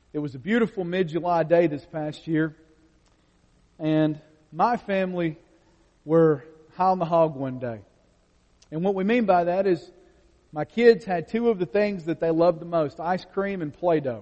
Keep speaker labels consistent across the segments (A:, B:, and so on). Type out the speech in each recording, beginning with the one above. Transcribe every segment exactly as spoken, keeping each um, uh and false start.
A: It was a beautiful mid-July day this past year, and my family were high on the hog one day. And what we mean by that is my kids had two of the things that they loved the most, ice cream and Play-Doh.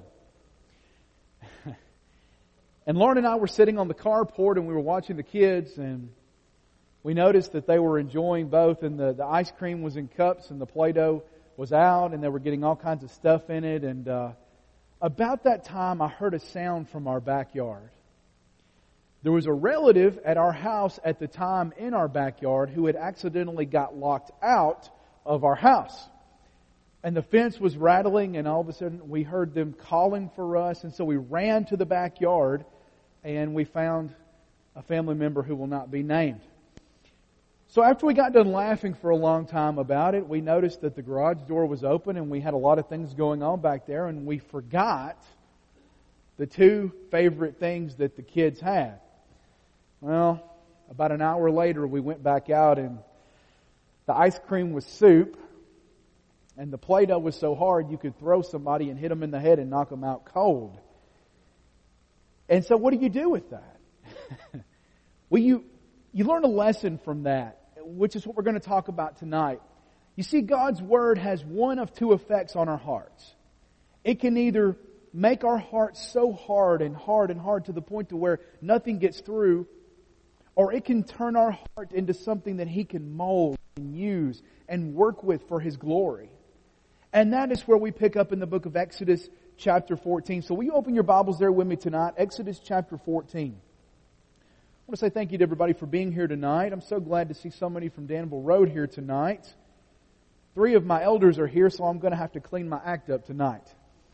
A: And Lauren and I were sitting on the carport and we were watching the kids, and we noticed that they were enjoying both, and the, the ice cream was in cups and the Play-Doh was out, and they were getting all kinds of stuff in it. And uh, about that time, I heard a sound from our backyard. There was a relative at our house at the time in our backyard who had accidentally got locked out of our house. And the fence was rattling, and all of a sudden we heard them calling for us. And so we ran to the backyard, and we found a family member who will not be named. So after we got done laughing for a long time about it, we noticed that the garage door was open, and we had a lot of things going on back there, and we forgot the two favorite things that the kids had. Well, about an hour later, we went back out, and the ice cream was soup, and the Play-Doh was so hard you could throw somebody and hit them in the head and knock them out cold. And so what do you do with that? Well, you, you learn a lesson from that, which is what we're going to talk about tonight. You see, God's Word has one of two effects on our hearts. It can either make our hearts so hard and hard and hard to the point to where nothing gets through, or it can turn our heart into something that He can mold and use and work with for His glory. And that is where we pick up in the book of Exodus chapter fourteen. So will you open your Bibles there with me tonight? Exodus chapter fourteen. I want to say thank you to everybody for being here tonight. I'm so glad to see so many from Danville Road here tonight. Three of my elders are here, so I'm going to have to clean my act up tonight.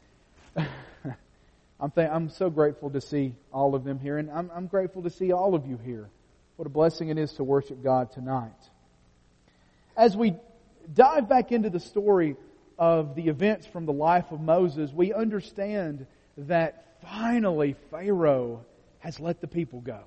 A: I'm th- I'm so grateful to see all of them here, and I'm, I'm grateful to see all of you here. What a blessing it is to worship God tonight. As we dive back into the story of the events from the life of Moses, we understand that finally Pharaoh has let the people go.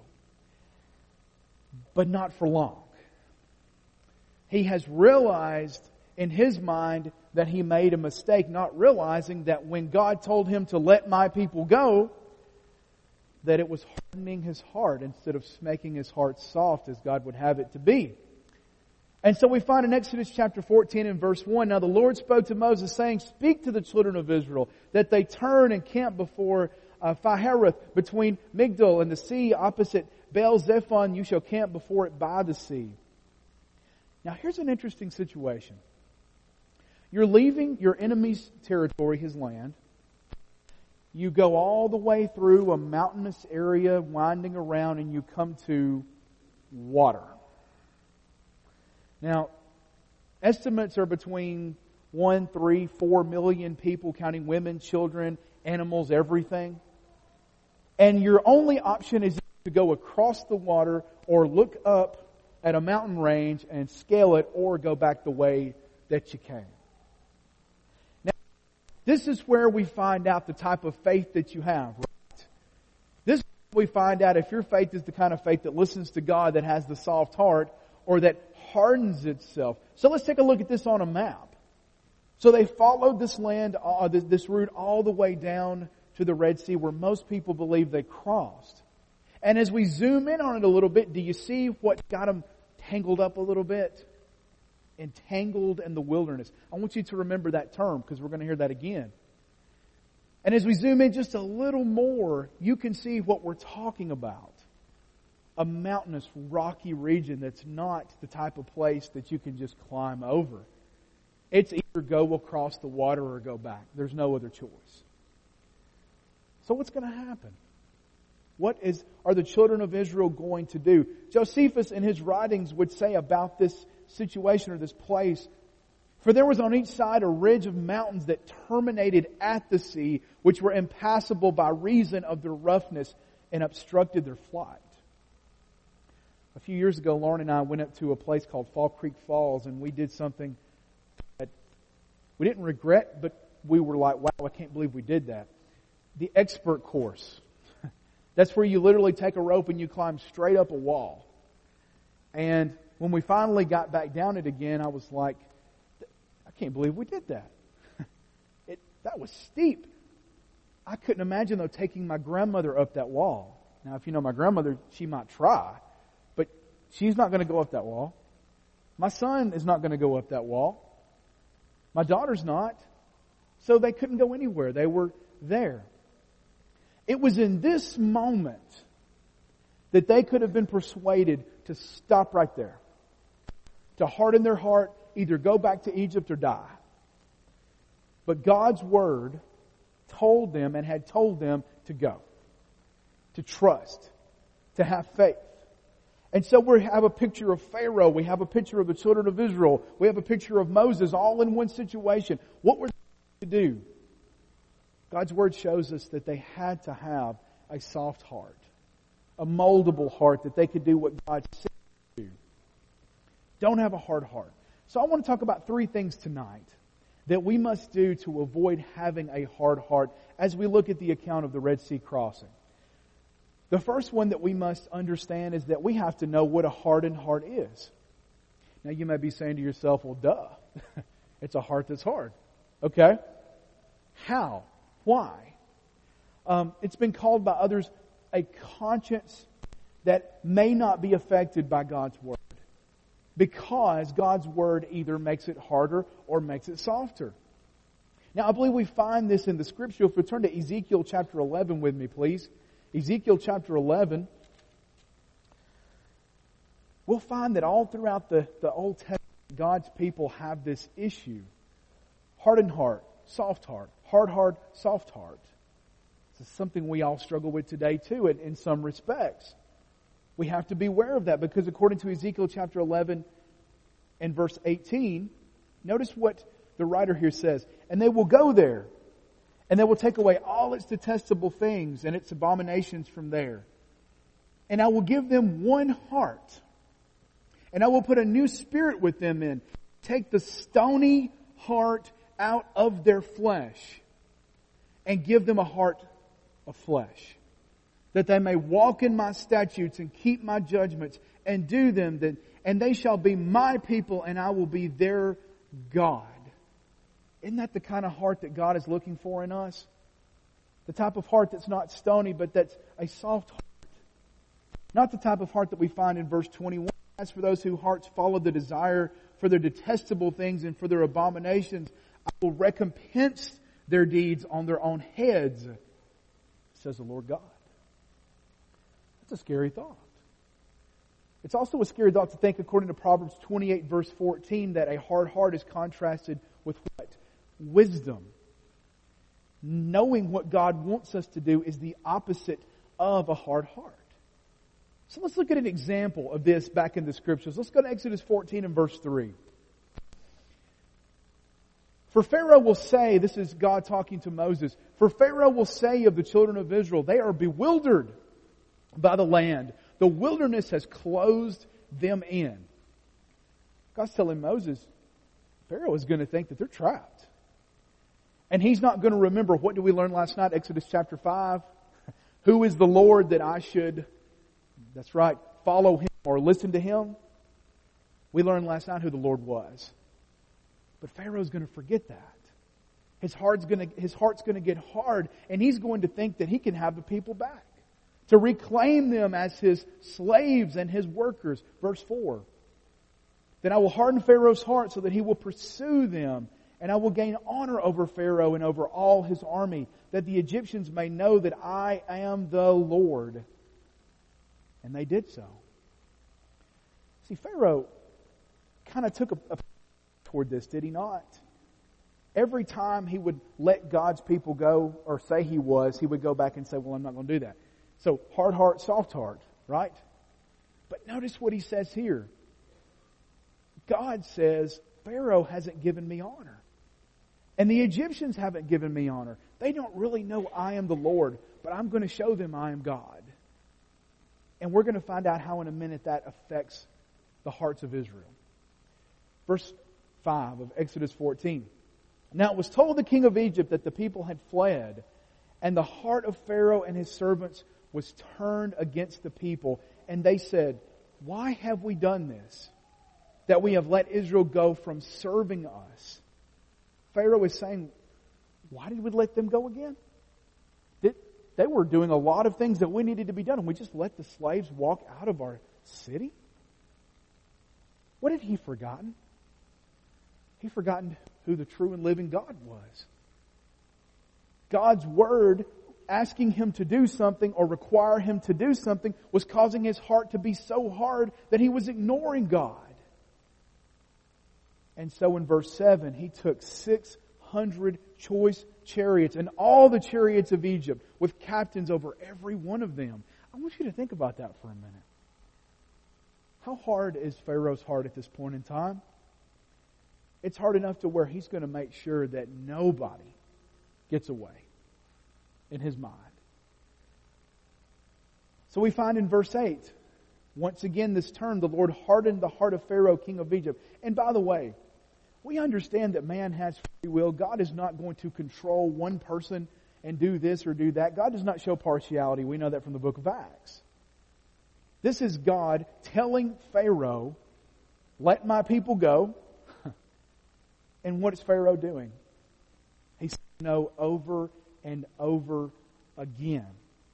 A: But not for long. He has realized in his mind that he made a mistake, not realizing that when God told him to let my people go, that it was hardening his heart instead of making his heart soft as God would have it to be. And so we find in Exodus chapter fourteen and verse one, now the Lord spoke to Moses saying, speak to the children of Israel that they turn and camp before uh, Pihahiroth between Migdol and the sea opposite Baal Zephon. You shall camp before it by the sea. Now here's an interesting situation. You're leaving your enemy's territory, his land. You go all the way through a mountainous area, winding around, and you come to water. Now, estimates are between one, three, four million people, counting women, children, animals, everything. And your only option is to go across the water or look up at a mountain range and scale it, or go back the way that you came. Now, this is where we find out the type of faith that you have, right? This is where we find out if your faith is the kind of faith that listens to God, that has the soft heart, or that hardens itself. So let's take a look at this on a map. So they followed this land, uh, this, this route all the way down to the Red Sea, where most people believe they crossed. And as we zoom in on it a little bit, do you see what got them tangled up a little bit? Entangled in the wilderness. I want you to remember that term, because we're going to hear that again. And as we zoom in just a little more, you can see what we're talking about. A mountainous, rocky region that's not the type of place that you can just climb over. It's either go across the water or go back. There's no other choice. So what's going to happen? What is are the children of Israel going to do? Josephus in his writings would say about this situation or this place, for there was on each side a ridge of mountains that terminated at the sea, which were impassable by reason of their roughness and obstructed their flight. A few years ago, Lauren and I went up to a place called Fall Creek Falls, and we did something that we didn't regret, but we were like, wow, I can't believe we did that. The expert course. That's where you literally take a rope and you climb straight up a wall. And when we finally got back down it again, I was like, I can't believe we did that. It, that was steep. I couldn't imagine, though, taking my grandmother up that wall. Now, if you know my grandmother, she might try, but she's not going to go up that wall. My son is not going to go up that wall. My daughter's not. So they couldn't go anywhere. They were there. It was in this moment that they could have been persuaded to stop right there. To harden their heart, either go back to Egypt or die. But God's Word told them and had told them to go. To trust. To have faith. And so we have a picture of Pharaoh. We have a picture of the children of Israel. We have a picture of Moses all in one situation. What were they to do? God's Word shows us that they had to have a soft heart. A moldable heart that they could do what God said to do. Don't have a hard heart. So I want to talk about three things tonight that we must do to avoid having a hard heart as we look at the account of the Red Sea crossing. The first one that we must understand is that we have to know what a hardened heart is. Now you may be saying to yourself, well, duh. It's a heart that's hard. Okay. How? Why? Um, it's been called by others a conscience that may not be affected by God's Word. Because God's Word either makes it harder or makes it softer. Now I believe we find this in the Scripture. If we turn to Ezekiel chapter eleven with me, please. Ezekiel chapter eleven. We'll find that all throughout the, the Old Testament, God's people have this issue. Hardened heart, soft heart. Hard heart, soft heart. This is something we all struggle with today too, in, in some respects. We have to be aware of that because according to Ezekiel chapter eleven and verse eighteen, notice what the writer here says. And they will go there, and they will take away all its detestable things and its abominations from there. And I will give them one heart, and I will put a new spirit with them in. Take the stony heart out of their flesh, and give them a heart of flesh, that they may walk in my statutes and keep my judgments and do them, that, and they shall be my people and I will be their God. Isn't that the kind of heart that God is looking for in us? The type of heart that's not stony, but that's a soft heart. Not the type of heart that we find in verse twenty-one. As for those whose hearts follow the desire for their detestable things and for their abominations, I will recompense their deeds on their own heads, says the Lord God. That's a scary thought. It's also a scary thought to think, according to Proverbs twenty-eight verse fourteen, that a hard heart is contrasted with what? Wisdom. Knowing what God wants us to do is the opposite of a hard heart. So let's look at an example of this back in the Scriptures. Let's go to Exodus fourteen and verse three. For Pharaoh will say, this is God talking to Moses, for Pharaoh will say of the children of Israel, they are bewildered by the land. The wilderness has closed them in. God's telling Moses, Pharaoh is going to think that they're trapped. And he's not going to remember, what did we learn last night, Exodus chapter five? Who is the Lord that I should, that's right, follow Him or listen to Him? We learned last night who the Lord was. But Pharaoh's going to forget that. His heart's going to, his heart's going to get hard, and he's going to think that he can have the people back. To reclaim them as his slaves and his workers. Verse four. Then I will harden Pharaoh's heart so that he will pursue them, and I will gain honor over Pharaoh and over all his army, that the Egyptians may know that I am the Lord. And they did so. See, Pharaoh kind of took a, a toward this, did he not? Every time he would let God's people go, or say he was, he would go back and say, well, I'm not going to do that. So, hard heart, soft heart, right? But notice what he says here. God says, Pharaoh hasn't given me honor. And the Egyptians haven't given me honor. They don't really know I am the Lord, but I'm going to show them I am God. And we're going to find out how in a minute that affects the hearts of Israel. Verse five of Exodus fourteen. Now it was told the king of Egypt that the people had fled, and the heart of Pharaoh and his servants was turned against the people. And they said, why have we done this? That we have let Israel go from serving us. Pharaoh is saying, why did we let them go again? they were doing a lot of things that we needed to be done, and we just let the slaves walk out of our city? What had he forgotten? He forgotten who the true and living God was. God's word asking him to do something or require him to do something was causing his heart to be so hard that he was ignoring God. And so in verse seven, he took six hundred choice chariots and all the chariots of Egypt with captains over every one of them. I want you to think about that for a minute. How hard is Pharaoh's heart at this point in time? It's hard enough to where he's going to make sure that nobody gets away in his mind. So we find in verse eight, once again this term, the Lord hardened the heart of Pharaoh, king of Egypt. And by the way, we understand that man has free will. God is not going to control one person and do this or do that. God does not show partiality. We know that from the book of Acts. This is God telling Pharaoh, let my people go. And what is Pharaoh doing? He said no over and over again.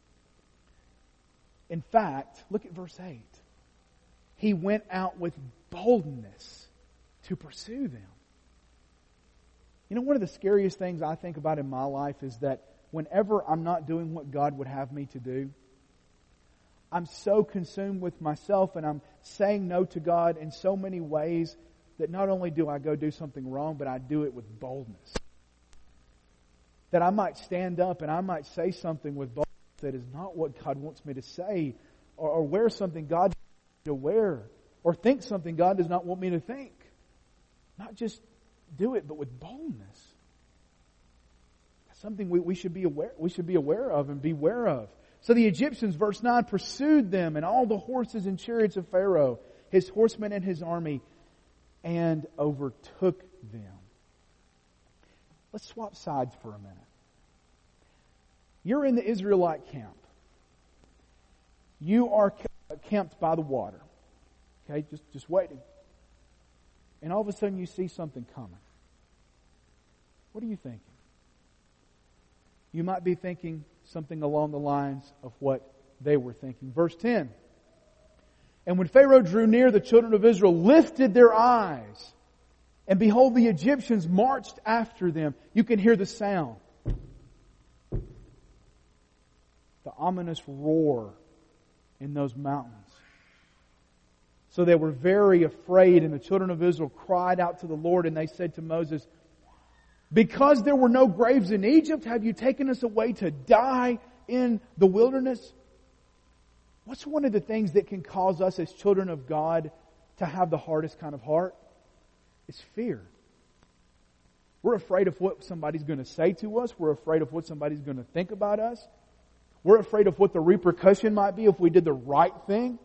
A: In fact, look at verse eight. He went out with boldness to pursue them. You know, one of the scariest things I think about in my life is that whenever I'm not doing what God would have me to do, I'm so consumed with myself and I'm saying no to God in so many ways that not only do I go do something wrong, but I do it with boldness. That I might stand up and I might say something with boldness that is not what God wants me to say, or, or wear something God doesn't want me to wear, or think something God does not want me to think. Not just do it, but with boldness. That's something we, we should be aware we should be aware of and beware of. So the Egyptians, verse nine, pursued them and all the horses and chariots of Pharaoh, his horsemen and his army, and overtook them. Let's swap sides for a minute. You're in the Israelite camp. You are camped by the water. Okay, just, just waiting. And all of a sudden you see something coming. What are you thinking? You might be thinking something along the lines of what they were thinking. Verse ten. And when Pharaoh drew near, the children of Israel lifted their eyes. And behold, the Egyptians marched after them. You can hear the sound. The ominous roar in those mountains. So they were very afraid, and the children of Israel cried out to the Lord, and they said to Moses, because there were no graves in Egypt, have you taken us away to die in the wilderness? What's one of the things that can cause us as children of God to have the hardest kind of heart? It's fear. We're afraid of what somebody's going to say to us. We're afraid of what somebody's going to think about us. We're afraid of what the repercussion might be if we did the right thing.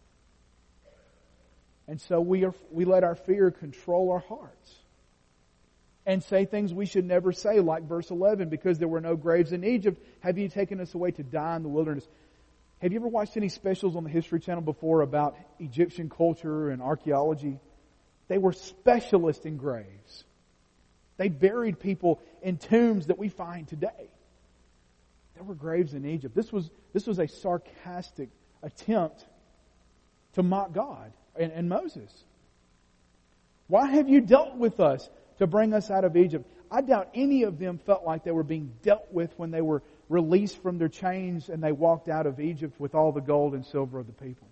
A: And so we are, we let our fear control our hearts. And say things we should never say, like verse eleven, because there were no graves in Egypt, have you taken us away to die in the wilderness? Have you ever watched any specials on the History Channel before about Egyptian culture and archaeology? They were specialists in graves. They buried people in tombs that we find today. There were graves in Egypt. This was, this was a sarcastic attempt to mock God and, and Moses. Why have you dealt with us to bring us out of Egypt? I doubt any of them felt like they were being dealt with when they were released from their chains and they walked out of Egypt with all the gold and silver of the people.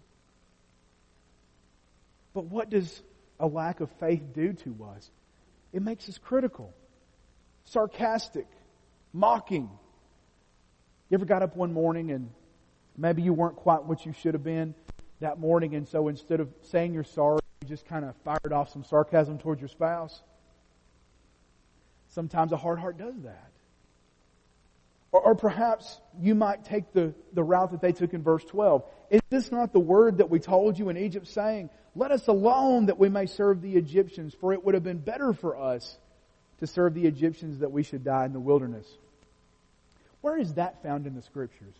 A: But what does a lack of faith do to us? It makes us critical, sarcastic, mocking. You ever got up one morning and maybe you weren't quite what you should have been that morning, and so instead of saying you're sorry, you just kind of fired off some sarcasm towards your spouse? Sometimes a hard heart does that. Or, or perhaps you might take the, the route that they took in verse twelve. Is this not the word that we told you in Egypt, saying, let us alone that we may serve the Egyptians, for it would have been better for us to serve the Egyptians that we should die in the wilderness. Where is that found in the Scriptures?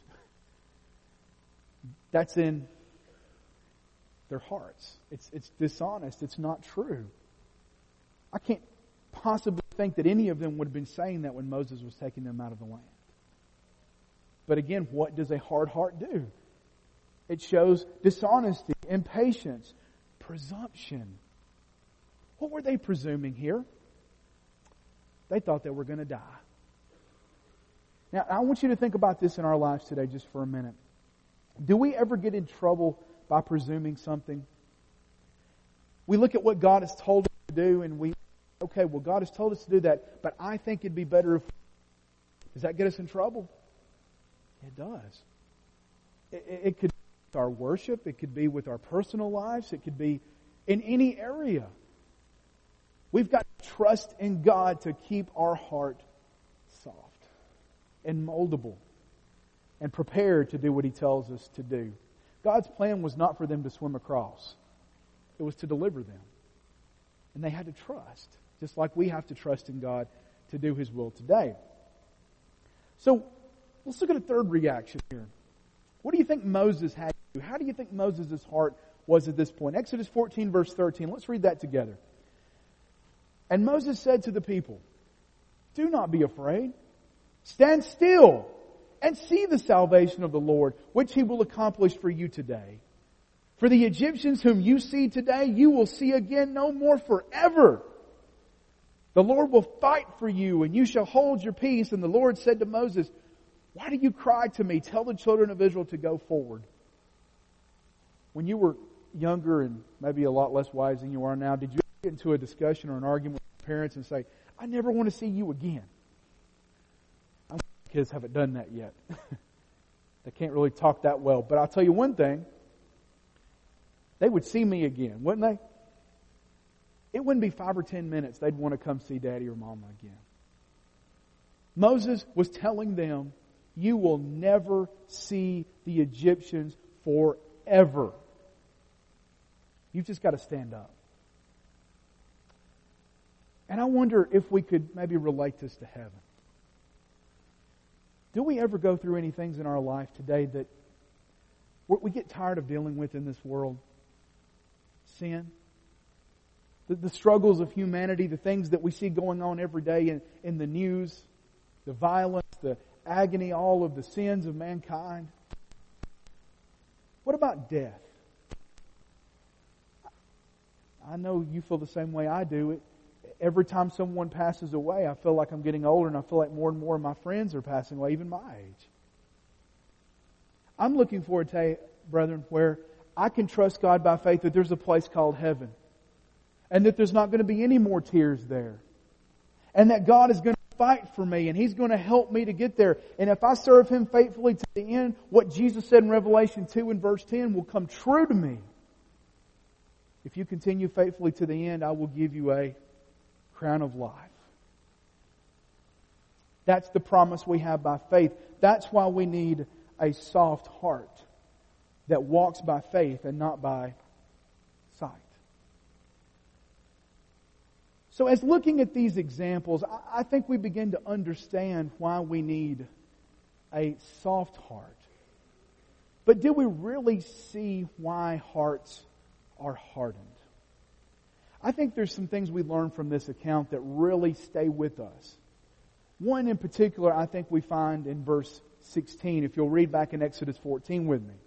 A: That's in their hearts. It's, it's dishonest. It's not true. I can't possibly think that any of them would have been saying that when Moses was taking them out of the land. But again, what does a hard heart do? It shows dishonesty, impatience, presumption. What were they presuming here? They thought they were going to die. Now, I want you to think about this in our lives today just for a minute. Do we ever get in trouble by presuming something? We look at what God has told us to do and we, okay, well, God has told us to do that, but I think it'd be better if... Does that get us in trouble? It does. It, it could be with our worship. It could be with our personal lives. It could be in any area. We've got to trust in God to keep our heart soft and moldable and prepared to do what He tells us to do. God's plan was not for them to swim across. It was to deliver them. And they had to trust, just like we have to trust in God to do His will today. So, let's look at a third reaction here. What do you think Moses had to do? How do you think Moses' heart was at this point? Exodus fourteen, verse thirteen. Let's read that together. And Moses said to the people, "Do not be afraid. Stand still and see the salvation of the Lord, which He will accomplish for you today. For the Egyptians whom you see today, you will see again no more forever. The Lord will fight for you, and you shall hold your peace." And the Lord said to Moses, "Why do you cry to me? Tell the children of Israel to go forward." When you were younger and maybe a lot less wise than you are now, did you get into a discussion or an argument with your parents and say, "I never want to see you again"? I don't think kids haven't done that yet. They can't really talk that well. But I'll tell you one thing. They would see me again, wouldn't they? It wouldn't be five or ten minutes. They'd want to come see Daddy or Mama again. Moses was telling them, you will never see the Egyptians forever. You've just got to stand up. And I wonder if we could maybe relate this to heaven. Do we ever go through any things in our life today that we get tired of dealing with in this world? Sin. The, the struggles of humanity, the things that we see going on every day in, in the news, the violence, the agony, all of the sins of mankind. What about death? I know you feel the same way I do. It, every time someone passes away, I feel like I'm getting older and I feel like more and more of my friends are passing away, even my age. I'm looking forward to, brethren, where I can trust God by faith that there's a place called heaven. And that there's not going to be any more tears there. And that God is going to fight for me and He's going to help me to get there. And if I serve Him faithfully to the end, what Jesus said in Revelation two and verse ten will come true to me. If you continue faithfully to the end, I will give you a crown of life. That's the promise we have by faith. That's why we need a soft heart that walks by faith and not by sight. So as looking at these examples, I think we begin to understand why we need a soft heart. But do we really see why hearts are hardened? I think there's some things we learn from this account that really stay with us. One in particular I think we find in verse sixteen, if you'll read back in Exodus fourteen with me.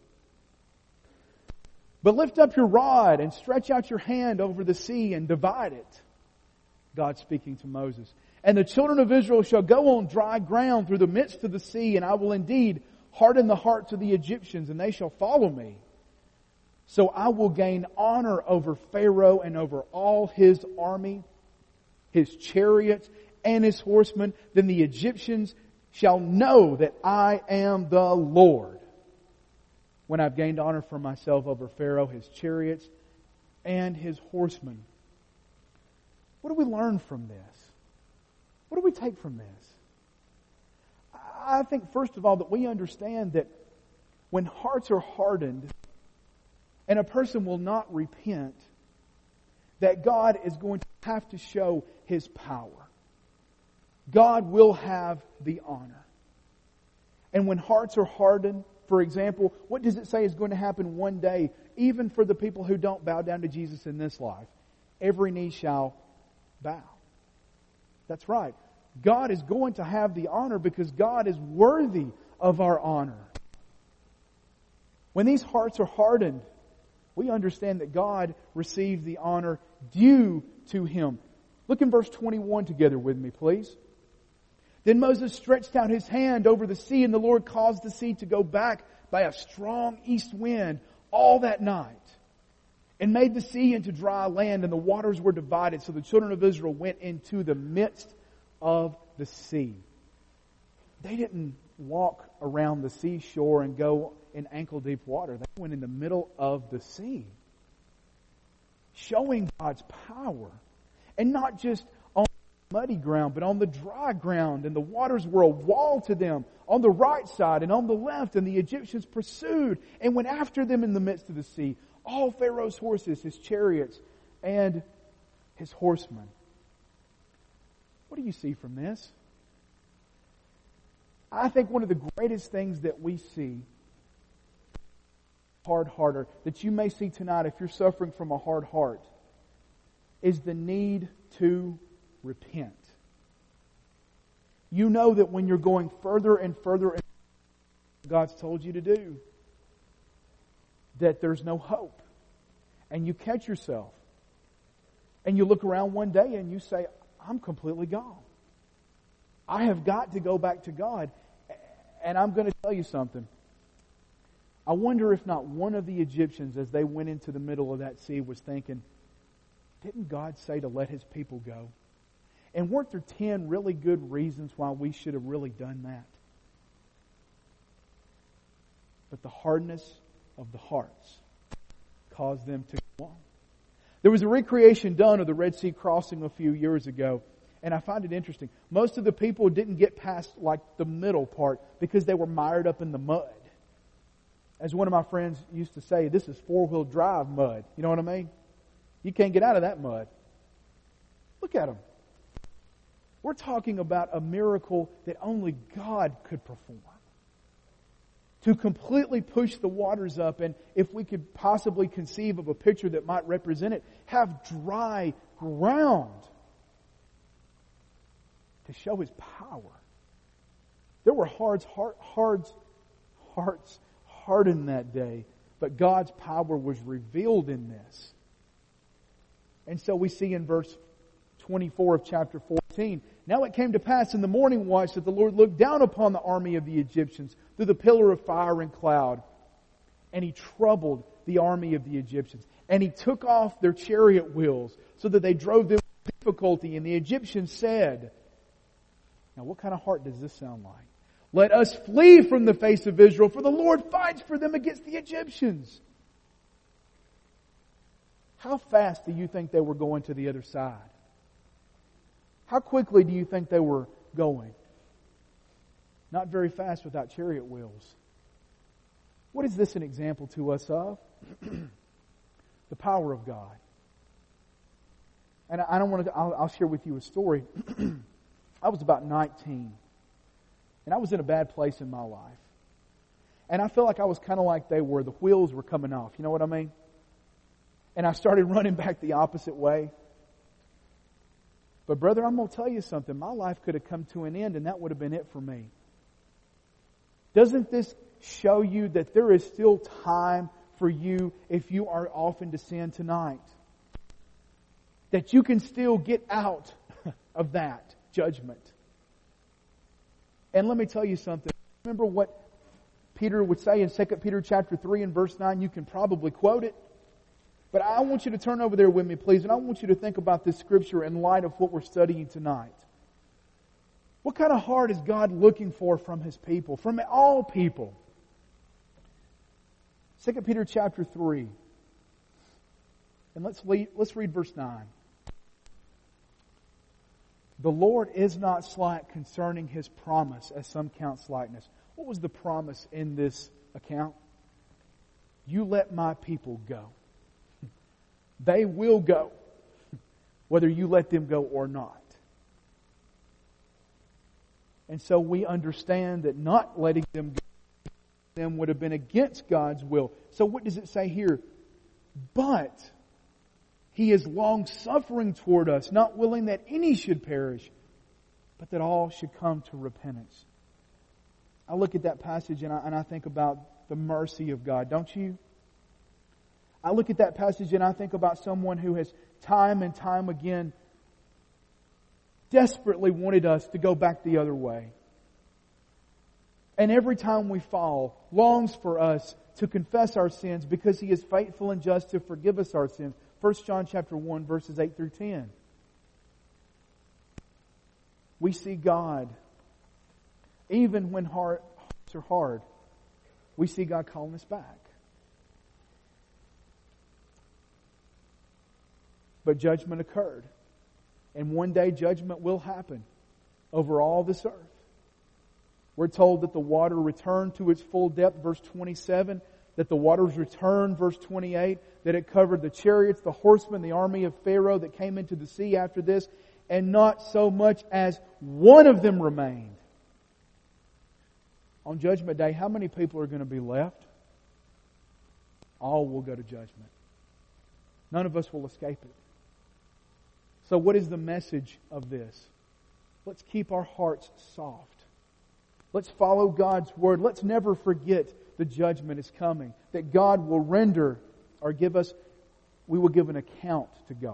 A: "But lift up your rod and stretch out your hand over the sea and divide it." God speaking to Moses. "And the children of Israel shall go on dry ground through the midst of the sea, and I will indeed harden the hearts of the Egyptians, and they shall follow me. So I will gain honor over Pharaoh and over all his army, his chariots, and his horsemen. Then the Egyptians shall know that I am the Lord, when I've gained honor for myself over Pharaoh, his chariots, and his horsemen." What do we learn from this? What do we take from this? I think, first of all, that we understand that when hearts are hardened and a person will not repent, that God is going to have to show His power. God will have the honor. And when hearts are hardened, for example, what does it say is going to happen one day, even for the people who don't bow down to Jesus in this life? Every knee shall bow. That's right. God is going to have the honor because God is worthy of our honor. When these hearts are hardened, we understand that God receives the honor due to Him. Look in verse twenty-one together with me, please. Then Moses stretched out his hand over the sea, and the Lord caused the sea to go back by a strong east wind all that night, and made the sea into dry land, and the waters were divided. So the children of Israel went into the midst of the sea. They didn't walk around the seashore and go in ankle-deep water. They went in the middle of the sea, showing God's power. And not just on muddy ground, but on the dry ground. And the waters were a wall to them on the right side and on the left. And the Egyptians pursued and went after them in the midst of the sea. All Pharaoh's horses, his chariots, and his horsemen. What do you see from this? I think one of the greatest things that we see, hard hearted, that you may see tonight if you're suffering from a hard heart, is the need to repent. You know that when you're going further and further in God's told you to do, that there's no hope. And you catch yourself. And you look around one day and you say, I'm completely gone. I have got to go back to God. And I'm going to tell you something. I wonder if not one of the Egyptians, as they went into the middle of that sea, was thinking, didn't God say to let His people go? And weren't there ten really good reasons why we should have really done that? But the hardness of the hearts caused them to go on. There was a recreation done of the Red Sea crossing a few years ago, and I find it interesting. Most of the people didn't get past like the middle part because they were mired up in the mud. As one of my friends used to say, this is four-wheel drive mud. You know what I mean? You can't get out of that mud. Look at them. We're talking about a miracle that only God could perform. To completely push the waters up, and if we could possibly conceive of a picture that might represent it, have dry ground to show His power. There were hearts, heart, hearts, hearts hardened that day, but God's power was revealed in this. And so we see in verse twenty-four of chapter fourteen, now it came to pass in the morning watch that the Lord looked down upon the army of the Egyptians through the pillar of fire and cloud, and He troubled the army of the Egyptians. And He took off their chariot wheels so that they drove them with difficulty. And the Egyptians said, now what kind of heart does this sound like? Let us flee from the face of Israel, for the Lord fights for them against the Egyptians. How fast do you think they were going to the other side? How quickly do you think they were going? Not very fast without chariot wheels. What is this an example to us of? The power of God. And I don't want to, I'll, I'll share with you a story. I was about nineteen. And I was in a bad place in my life. And I felt like I was kind of like they were. The wheels were coming off. You know what I mean? And I started running back the opposite way. But brother, I'm going to tell you something. My life could have come to an end and that would have been it for me. Doesn't this show you that there is still time for you if you are off into sin tonight? That you can still get out of that judgment. And let me tell you something. Remember what Peter would say in Second Peter chapter three and verse nine? You can probably quote it. But I want you to turn over there with me, please, and I want you to think about this scripture in light of what we're studying tonight. What kind of heart is God looking for from His people, from all people? Second Peter chapter three. And let's read, let's read verse nine. The Lord is not slack concerning His promise, as some count slackness. What was the promise in this account? You let my people go. They will go, whether you let them go or not. And so we understand that not letting them go them would have been against God's will. So what does it say here? But He is long-suffering toward us, not willing that any should perish, but that all should come to repentance. I look at that passage and I, and I think about the mercy of God, don't you? I look at that passage and I think about someone who has time and time again desperately wanted us to go back the other way. And every time we fall, longs for us to confess our sins because He is faithful and just to forgive us our sins. First John chapter one, verses eight through ten. We see God, even when hearts are hard, we see God calling us back. But judgment occurred. And one day judgment will happen over all this earth. We're told that the water returned to its full depth, verse twenty-seven. That the waters returned, verse twenty-eight. That it covered the chariots, the horsemen, the army of Pharaoh that came into the sea after this. And not so much as one of them remained. On Judgment Day, how many people are going to be left? All will go to judgment. None of us will escape it. So what is the message of this? Let's keep our hearts soft. Let's follow God's Word. Let's never forget the judgment is coming. That God will render or give us, we will give an account to God.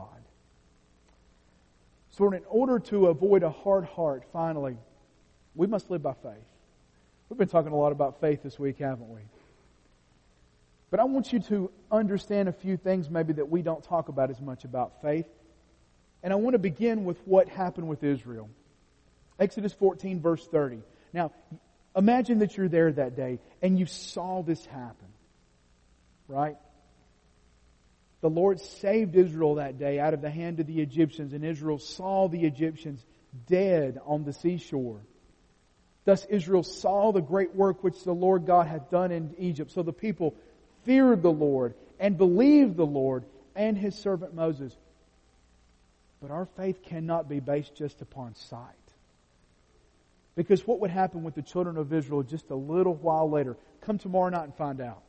A: So in order to avoid a hard heart, finally, we must live by faith. We've been talking a lot about faith this week, haven't we? But I want you to understand a few things maybe that we don't talk about as much about faith. And I want to begin with what happened with Israel. Exodus fourteen, verse thirty. Now, imagine that you're there that day and you saw this happen. Right? The Lord saved Israel that day out of the hand of the Egyptians, and Israel saw the Egyptians dead on the seashore. Thus Israel saw the great work which the Lord God had done in Egypt. So the people feared the Lord and believed the Lord and His servant Moses. But our faith cannot be based just upon sight. Because what would happen with the children of Israel just a little while later? Come tomorrow night and find out.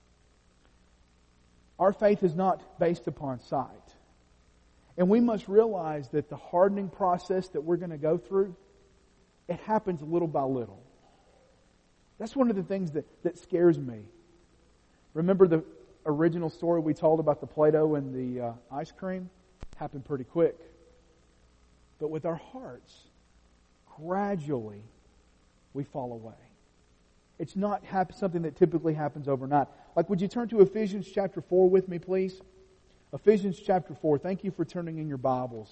A: Our faith is not based upon sight. And we must realize that the hardening process that we're going to go through, it happens little by little. That's one of the things that, that scares me. Remember the original story we told about the Play-Doh and the uh, ice cream? Happened pretty quick. But with our hearts, gradually we fall away. It's not hap- something that typically happens overnight. Like, would you turn to Ephesians chapter four with me, please? Ephesians chapter four. Thank you for turning in your Bibles.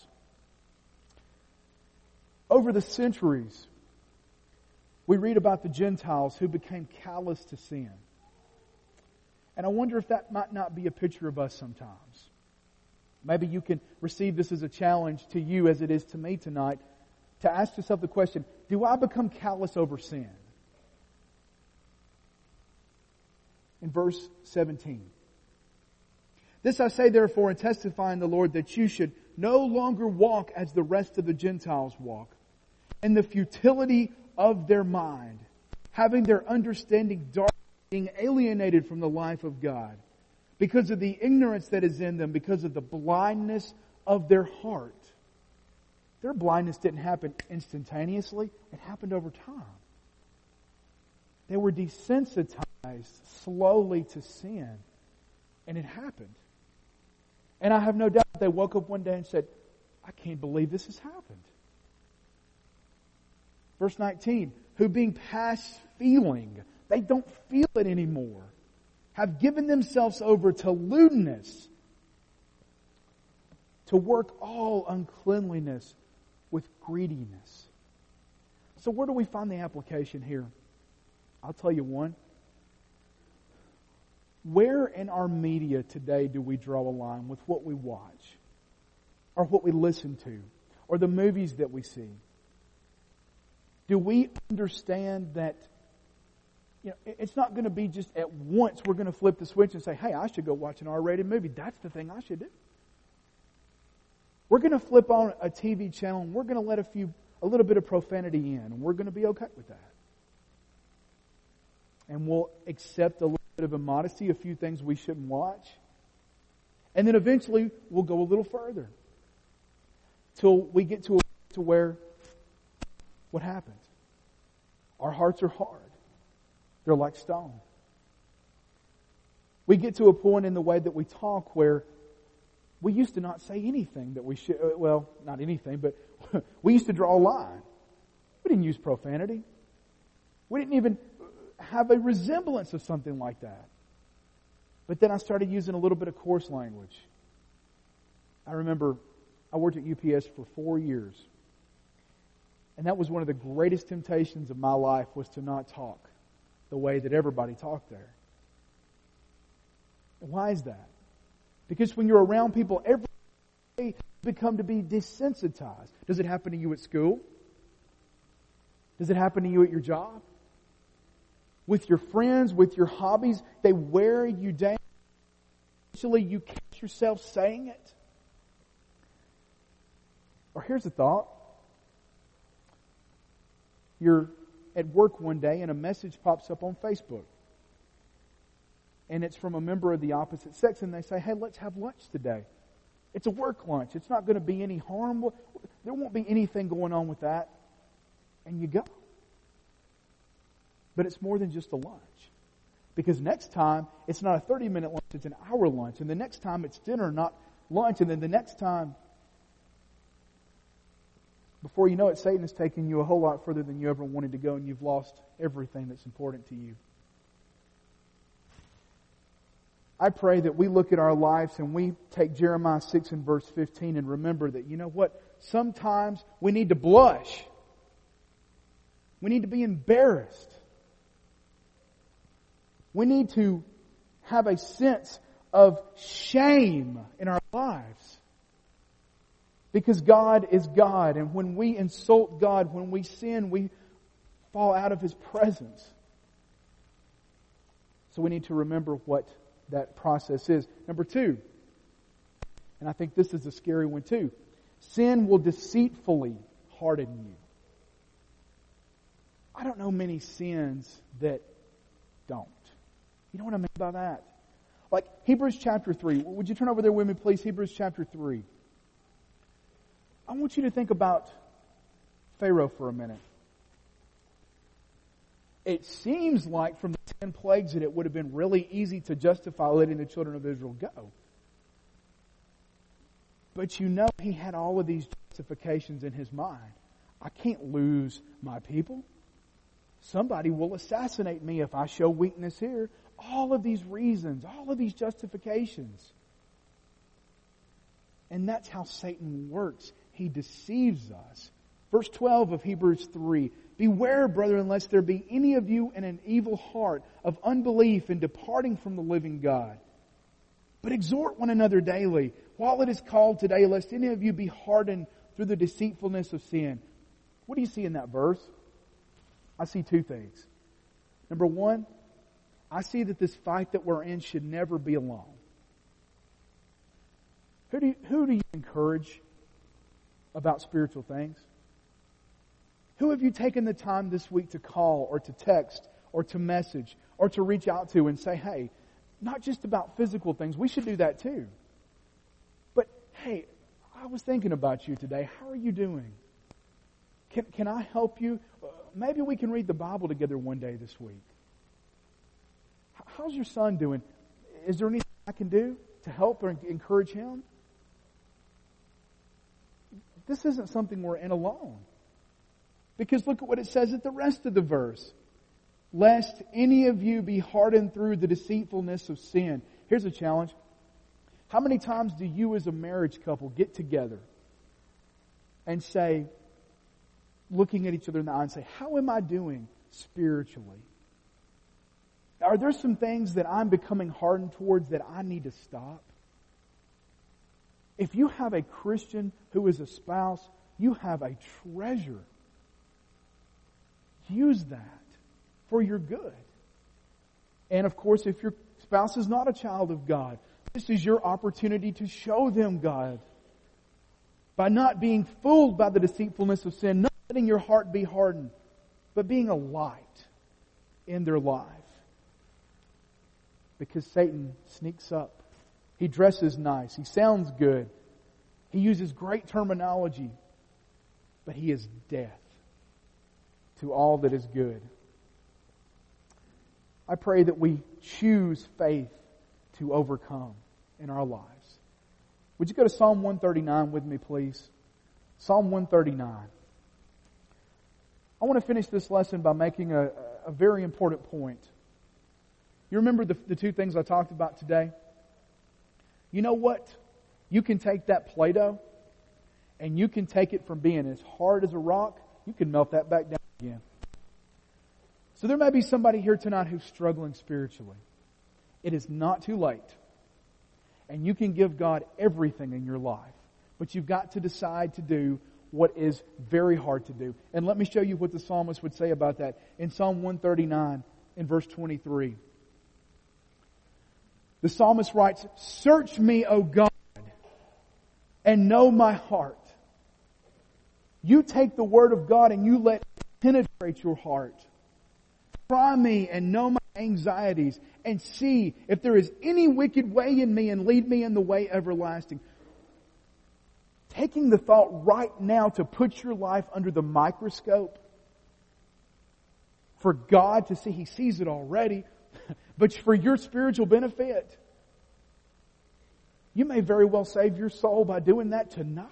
A: Over the centuries, we read about the Gentiles who became callous to sin. And I wonder if that might not be a picture of us sometimes. Maybe you can receive this as a challenge to you as it is to me tonight, to ask yourself the question, do I become callous over sin? In verse seventeen. This I say therefore and testify in the Lord that you should no longer walk as the rest of the Gentiles walk, in the futility of their mind, having their understanding dark, being alienated from the life of God, because of the ignorance that is in them, because of the blindness of their heart. Their blindness didn't happen instantaneously. It happened over time. They were desensitized slowly to sin. And it happened. And I have no doubt they woke up one day and said, I can't believe this has happened. Verse nineteen, who being past feeling, they don't feel it anymore, have given themselves over to lewdness, to work all uncleanliness with greediness. So where do we find the application here? I'll tell you one. Where in our media today do we draw a line with what we watch, or what we listen to, or the movies that we see? Do we understand that, you know, it's not going to be just at once we're going to flip the switch and say, hey, I should go watch an R-rated movie. That's the thing I should do. We're going to flip on a T V channel and we're going to let a few, a little bit of profanity in, and we're going to be okay with that. And we'll accept a little bit of immodesty, a few things we shouldn't watch. And then eventually we'll go a little further. Till we get to a to where what happens? Our hearts are hard. They're like stone. We get to a point in the way that we talk where we used to not say anything that we should, well, not anything, but we used to draw a line. We didn't use profanity. We didn't even have a resemblance of something like that. But then I started using a little bit of coarse language. I remember I worked at U P S for four years. And that was one of the greatest temptations of my life, was to not talk the way that everybody talked there. And why is that? Because when you're around people every day, you become to be desensitized. Does it happen to you at school? Does it happen to you at your job? With your friends, with your hobbies, they wear you down. Eventually you catch yourself saying it. Or here's a thought. You're at work one day and a message pops up on Facebook. And it's from a member of the opposite sex, and they say, hey, let's have lunch today. It's a work lunch. It's not going to be any harm. There won't be anything going on with that. And you go. But it's more than just a lunch. Because next time, it's not a thirty-minute lunch, it's an hour lunch. And the next time, it's dinner, not lunch. And then the next time, before you know it, Satan has taken you a whole lot further than you ever wanted to go, and you've lost everything that's important to you. I pray that we look at our lives and we take Jeremiah six and verse fifteen and remember that, you know what? Sometimes we need to blush. We need to be embarrassed. We need to have a sense of shame in our lives. Because God is God, and when we insult God, when we sin, we fall out of His presence. So we need to remember what that process is. Number two, and I think this is a scary one too, sin will deceitfully harden you. I don't know many sins that don't. You know what I mean by that? Like Hebrews chapter three. Would you turn over there with me, please? Hebrews chapter three. I want you to think about Pharaoh for a minute. It seems like from the ten plagues that it would have been really easy to justify letting the children of Israel go. But you know he had all of these justifications in his mind. I can't lose my people. Somebody will assassinate me if I show weakness here. All of these reasons, all of these justifications. And that's how Satan works. He deceives us. Verse twelve of Hebrews three. Beware, brethren, lest there be any of you in an evil heart of unbelief in departing from the living God. But exhort one another daily, while it is called today, lest any of you be hardened through the deceitfulness of sin. What do you see in that verse? I see two things. Number one, I see that this fight that we're in should never be alone. Who do you, who do you encourage about spiritual things? Who have you taken the time this week to call or to text or to message or to reach out to and say, hey, not just about physical things, we should do that too. But hey, I was thinking about you today. How are you doing? Can, can I help you? Uh, maybe we can read the Bible together one day this week. How's your son doing? Is there anything I can do to help or encourage him? This isn't something we're in alone. Because look at what it says at the rest of the verse. Lest any of you be hardened through the deceitfulness of sin. Here's a challenge. How many times do you as a marriage couple get together and say, looking at each other in the eye and say, how am I doing spiritually? Are there some things that I'm becoming hardened towards that I need to stop? If you have a Christian who is a spouse, you have a treasure. Use that for your good. And of course, if your spouse is not a child of God, this is your opportunity to show them God. By not being fooled by the deceitfulness of sin, not letting your heart be hardened, but being a light in their life. Because Satan sneaks up. He dresses nice. He sounds good. He uses great terminology. But he is death to all that is good. I pray that we choose faith to overcome in our lives. Would you go to Psalm one thirty-nine with me, please? Psalm one thirty-nine. I want to finish this lesson by making a, a very important point. You remember the, the two things I talked about today? You know what? You can take that Play-Doh and you can take it from being as hard as a rock, you can melt that back down again. So there may be somebody here tonight who's struggling spiritually. It is not too late. And you can give God everything in your life. But you've got to decide to do what is very hard to do. And let me show you what the psalmist would say about that. In Psalm one thirty-nine, in verse twenty-three. The psalmist writes, "Search me, O God, and know my heart." You take the Word of God and you let it penetrate your heart. Try me and know my anxieties and see if there is any wicked way in me and lead me in the way everlasting. Taking the thought right now to put your life under the microscope for God to see, He sees it already, but for your spiritual benefit. You may very well save your soul by doing that tonight.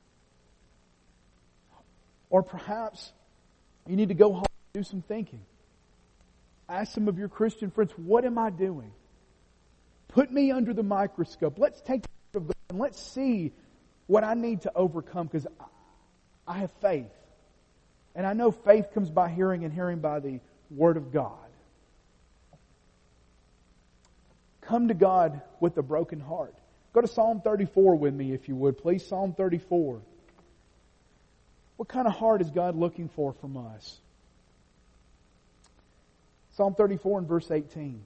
A: Or perhaps you need to go home and do some thinking. Ask some of your Christian friends, what am I doing? Put me under the microscope. Let's take the Word of God and let's see what I need to overcome, because I have faith. And I know faith comes by hearing and hearing by the Word of God. Come to God with a broken heart. Go to Psalm thirty-four with me, if you would, please. Psalm thirty-four. What kind of heart is God looking for from us? Psalm thirty-four and verse eighteen.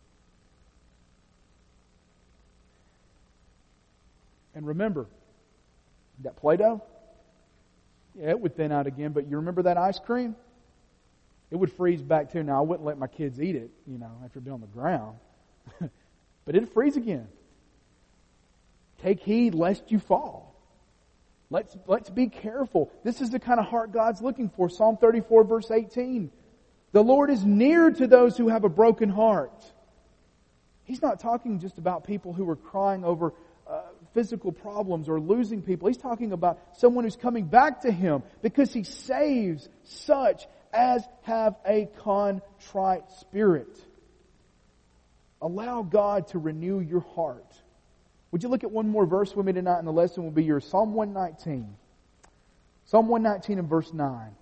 A: And remember, that Play-Doh, yeah, it would thin out again, but you remember that ice cream? It would freeze back too. Now, I wouldn't let my kids eat it, you know, after being on the ground. But it'd freeze again. Take heed lest you fall. Let's, let's be careful. This is the kind of heart God's looking for. Psalm thirty-four verse eighteen. The Lord is near to those who have a broken heart. He's not talking just about people who are crying over uh, physical problems or losing people. He's talking about someone who's coming back to Him because He saves such as have a contrite spirit. Allow God to renew your heart. Would you look at one more verse with me tonight, and the lesson will be yours. Psalm one nineteen. Psalm one nineteen and verse nine.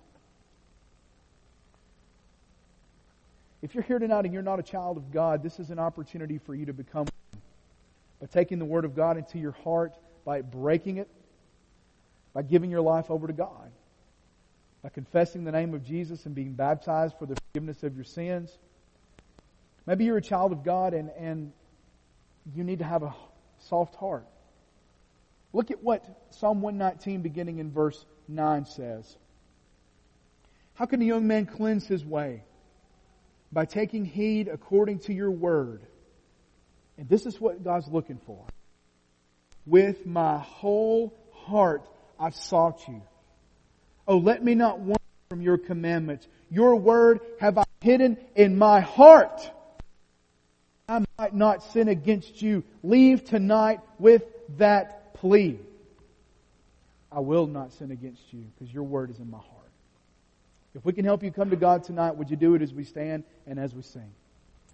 A: If you're here tonight and you're not a child of God, this is an opportunity for you to become one. By taking the Word of God into your heart, by breaking it, by giving your life over to God, by confessing the name of Jesus and being baptized for the forgiveness of your sins. Maybe you're a child of God and, and you need to have a soft heart. Look at what Psalm one nineteen beginning in verse nine says. How can a young man cleanse his way? By taking heed according to your word. And this is what God's looking for. With my whole heart I've sought you. Oh, let me not wander from your commandments. Your word have I hidden in my heart, I might not sin against you. Leave tonight with that plea. I will not sin against you because your word is in my heart. If we can help you come to God tonight, would you do it as we stand and as we sing?